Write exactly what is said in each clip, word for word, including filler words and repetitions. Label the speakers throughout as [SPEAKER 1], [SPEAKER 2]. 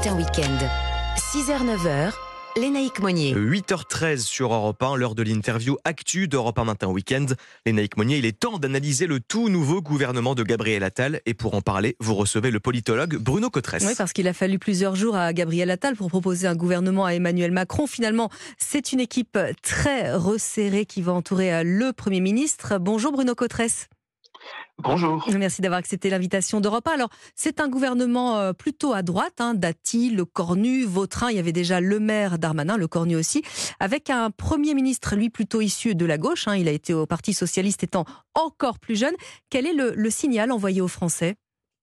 [SPEAKER 1] Matin Week-end. six heures neuf heures, Lénaïque Monnier.
[SPEAKER 2] huit heures treize sur Europe un, l'heure de l'interview Actu d'Europe un Matin Week-end. Lénaïque Monnier, il est temps d'analyser le tout nouveau gouvernement de Gabriel Attal. Et pour en parler, vous recevez le politologue Bruno Cotresse.
[SPEAKER 3] Oui, parce qu'il a fallu plusieurs jours à Gabriel Attal pour proposer un gouvernement à Emmanuel Macron. Finalement, c'est une équipe très resserrée qui va entourer le Premier ministre. Bonjour Bruno Cotresse.
[SPEAKER 4] Bonjour.
[SPEAKER 3] Merci d'avoir accepté l'invitation d'Europe un. Alors, c'est un gouvernement plutôt à droite, hein, Dati, Le Cornu, Vautrin. Il y avait déjà Le Maire, Darmanin, Le Cornu aussi, avec un Premier ministre, lui, plutôt issu de la gauche. Hein. Il a été au Parti Socialiste étant encore plus jeune. Quel est le, le signal envoyé aux Français ?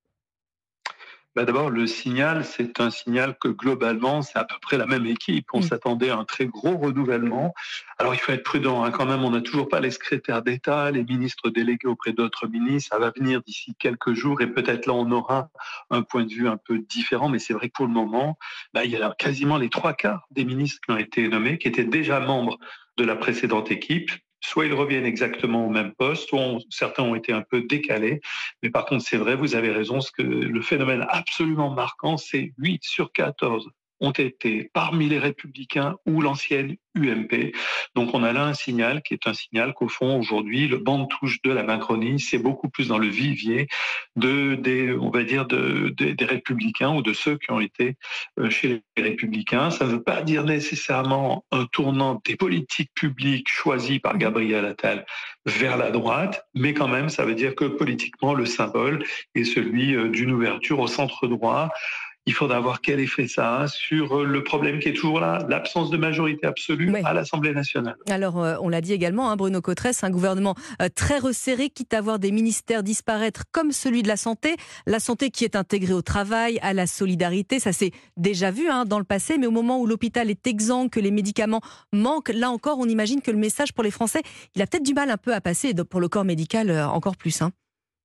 [SPEAKER 4] Bah d'abord, le signal, c'est un signal que globalement, c'est à peu près la même équipe. On mmh. s'attendait à un très gros renouvellement. Alors, il faut être prudent, hein, quand même. On n'a toujours pas les secrétaires d'État, les ministres délégués auprès d'autres ministres. Ça va venir d'ici quelques jours et peut-être là, on aura un point de vue un peu différent. Mais c'est vrai que pour le moment, bah, il y a quasiment les trois quarts des ministres qui ont été nommés, qui étaient déjà membres de la précédente équipe. Soit ils reviennent exactement au même poste, soit on, certains ont été un peu décalés. Mais par contre, c'est vrai, vous avez raison, ce que le phénomène absolument marquant, c'est huit sur quatorze ont été parmi les Républicains ou l'ancienne U M P. Donc on a là un signal qui est un signal qu'au fond, aujourd'hui, le banc de touche de la Macronie, c'est beaucoup plus dans le vivier de, des, on va dire, de, de, des Républicains ou de ceux qui ont été chez les Républicains. Ça ne veut pas dire nécessairement un tournant des politiques publiques choisies par Gabriel Attal vers la droite, mais quand même, ça veut dire que politiquement, le symbole est celui d'une ouverture au centre droit. Il faudra voir quel effet ça a sur le problème qui est toujours là, l'absence de majorité absolue oui. à l'Assemblée nationale.
[SPEAKER 3] Alors, euh, on l'a dit également, hein, Bruno Cotresse, un gouvernement euh, très resserré, quitte à voir des ministères disparaître comme celui de la santé. La santé qui est intégrée au travail, à la solidarité, ça s'est déjà vu hein, dans le passé, mais au moment où l'hôpital est exsangue, que les médicaments manquent, là encore, on imagine que le message pour les Français, il a peut-être du mal un peu à passer, et pour le corps médical euh, encore plus. Hein.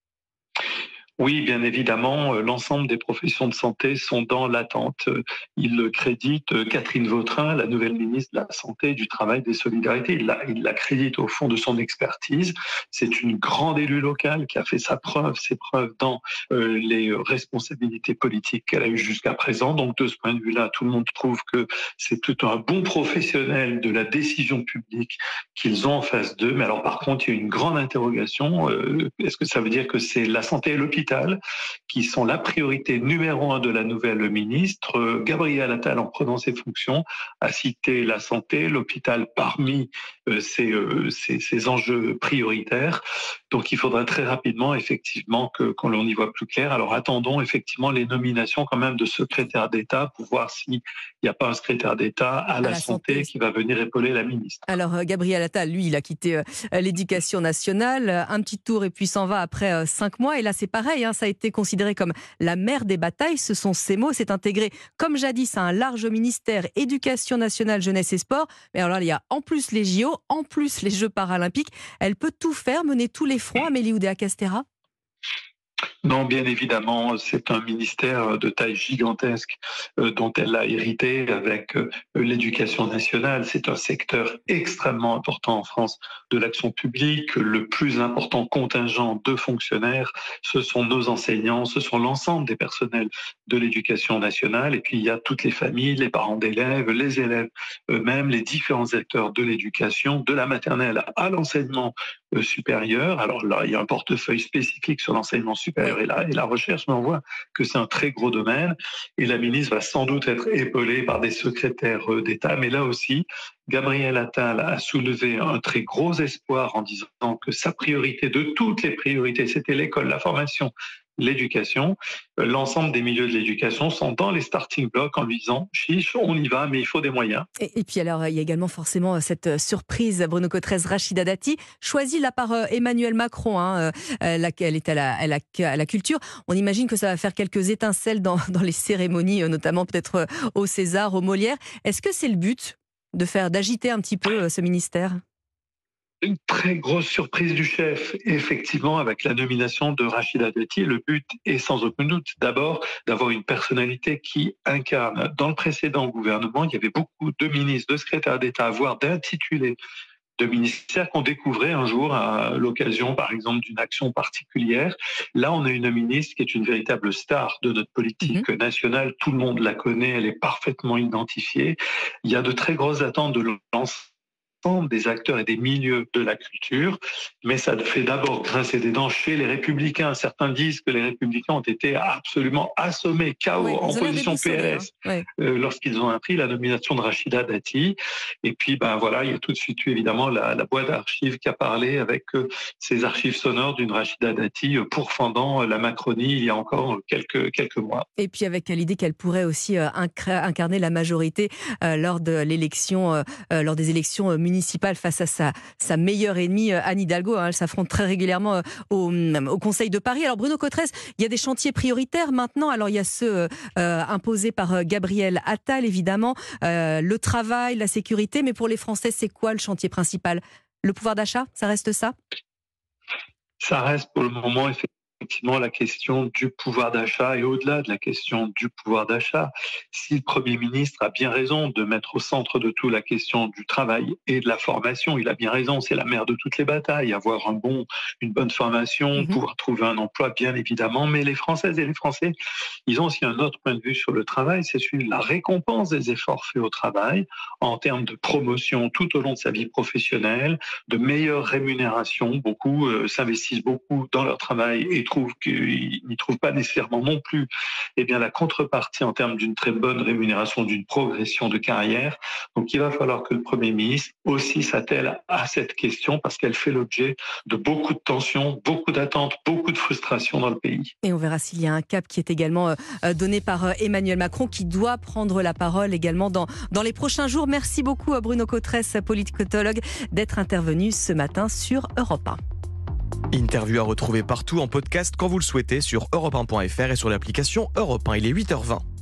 [SPEAKER 4] Oui, bien évidemment, l'ensemble des professions de santé sont dans l'attente. Il crédite Catherine Vautrin, la nouvelle ministre de la Santé, du Travail, des Solidarités. Il la, il la crédite au fond de son expertise. C'est une grande élue locale qui a fait sa preuve, ses preuves dans euh, les responsabilités politiques qu'elle a eues jusqu'à présent. Donc, de ce point de vue-là, tout le monde trouve que c'est plutôt un bon professionnel de la décision publique qu'ils ont en face d'eux. Mais alors, par contre, il y a une grande interrogation. Euh, est-ce que ça veut dire que c'est la santé et l'hôpital qui sont la priorité numéro un de la nouvelle ministre? Gabriel Attal, en prenant ses fonctions, a cité la santé, l'hôpital parmi euh, ses, euh, ses, ses enjeux prioritaires. Donc il faudra très rapidement, effectivement, que, qu'on y voit plus clair. Alors attendons effectivement les nominations quand même de secrétaires d'État pour voir s'il n'y a pas un secrétaire d'État à, à la, la santé, santé qui va venir épauler la ministre.
[SPEAKER 3] Alors Gabriel Attal, lui, il a quitté euh, l'éducation nationale, un petit tour et puis s'en va après euh, cinq mois. Et là, c'est pareil. Ça a été considéré comme la mère des batailles, ce sont ces mots, c'est intégré comme jadis à un large ministère éducation nationale, jeunesse et sport. Mais alors là, il y a en plus les J O, en plus les Jeux paralympiques. Elle peut tout faire, mener tous les fronts, Amélie Oudéa-Castéra?
[SPEAKER 4] Non, bien évidemment, c'est un ministère de taille gigantesque euh, dont elle a hérité avec euh, l'éducation nationale. C'est un secteur extrêmement important en France de l'action publique. Le plus important contingent de fonctionnaires, ce sont nos enseignants, ce sont l'ensemble des personnels de l'éducation nationale. Et puis, il y a toutes les familles, les parents d'élèves, les élèves eux-mêmes, les différents acteurs de l'éducation, de la maternelle à l'enseignement euh, supérieur. Alors là, il y a un portefeuille spécifique sur l'enseignement supérieur et la, et la recherche, mais on voit que c'est un très gros domaine. Et la ministre va sans doute être épaulée par des secrétaires d'État. Mais là aussi, Gabriel Attal a soulevé un très gros espoir en disant que sa priorité de toutes les priorités, c'était l'école, la formation, l'éducation. L'ensemble des milieux de l'éducation sont dans les starting blocks en lui disant « chiche, on y va, mais il faut des moyens ».
[SPEAKER 3] Et, et puis alors, il y a également forcément cette surprise, Bruno Cotresse, Rachida Dati, choisie là par Emmanuel Macron, hein, elle est à la, à, la, à la culture. On imagine que ça va faire quelques étincelles dans, dans les cérémonies, notamment peut-être au César, au Molière. Est-ce que c'est le but de faire, d'agiter un petit peu ce ministère ?
[SPEAKER 4] Une très grosse surprise du chef, effectivement, avec la nomination de Rachida Dati. Le but est sans aucun doute d'abord d'avoir une personnalité qui incarne. Dans le précédent gouvernement, il y avait beaucoup de ministres, de secrétaires d'État, voire d'intitulés de ministères qu'on découvrait un jour à l'occasion, par exemple, d'une action particulière. Là, on a une ministre qui est une véritable star de notre politique mmh. nationale. Tout le monde la connaît, elle est parfaitement identifiée. Il y a de très grosses attentes de l'ensemble des acteurs et des milieux de la culture, mais ça fait d'abord grincer des dents chez les Républicains. Certains disent que les Républicains ont été absolument assommés, K O, oui, en position P L S, hein. oui. euh, lorsqu'ils ont appris la nomination de Rachida Dati. Et puis, ben voilà, il y a tout de suite eu évidemment la, la boîte d'archives qui a parlé avec euh, ces archives sonores d'une Rachida Dati euh, pourfendant euh, la Macronie il y a encore quelques, quelques mois.
[SPEAKER 3] Et puis avec l'idée qu'elle pourrait aussi euh, incarner la majorité euh, lors de l'élection, euh, lors des élections municipales municipale face à sa, sa meilleure ennemie Anne Hidalgo. Hein, elle s'affronte très régulièrement au, au Conseil de Paris. Alors Bruno Cotresse, il y a des chantiers prioritaires maintenant. Alors il y a ceux euh, imposés par Gabriel Attal, évidemment, euh, le travail, la sécurité. Mais pour les Français, c'est quoi le chantier principal ? Le pouvoir d'achat, ça reste ça ?
[SPEAKER 4] Ça reste pour le moment effectivement la question du pouvoir d'achat et au-delà de la question du pouvoir d'achat, si le Premier ministre a bien raison de mettre au centre de tout la question du travail et de la formation, il a bien raison, c'est la mère de toutes les batailles, avoir un bon, une bonne formation, mmh. pouvoir trouver un emploi bien évidemment, mais les Françaises et les Français, ils ont aussi un autre point de vue sur le travail, c'est celui de la récompense des efforts faits au travail en termes de promotion tout au long de sa vie professionnelle, de meilleure rémunération, beaucoup euh, s'investissent beaucoup dans leur travail et trouvent qu'ils n'y trouvent pas nécessairement non plus eh bien, la contrepartie en termes d'une très bonne rémunération, d'une progression de carrière. Donc il va falloir que le Premier ministre aussi s'attelle à cette question parce qu'elle fait l'objet de beaucoup de tensions, beaucoup d'attentes, beaucoup de frustrations dans le pays.
[SPEAKER 3] Et on verra s'il y a un cap qui est également euh, donné par euh, Emmanuel Macron qui doit prendre la parole également dans, dans les prochains jours. Merci beaucoup à Bruno Cotresse, politologue, d'être intervenu ce matin sur Europe un.
[SPEAKER 2] Interview à retrouver partout en podcast quand vous le souhaitez sur europe un point f r et sur l'application Europe un. Il est huit heures vingt.